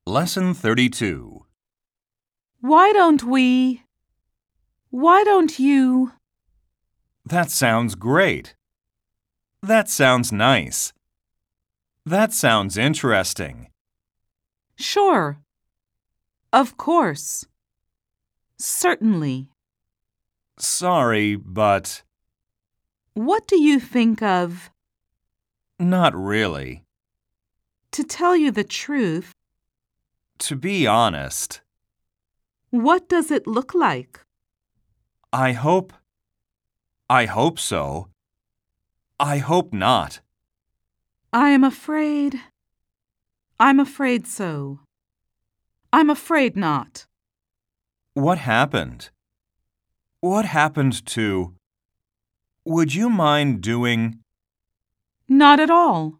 Lesson 32. Why don't we? Why don't you? That sounds great. That sounds nice. That sounds interesting. Sure. Of course. Certainly. Sorry, but What do you think of? not really. To tell you the truth, To be honest, what does it look like? I hope so. I hope not. I'm afraid so. I'm afraid not. What happened? What happened to? Would you mind doing? Not at all.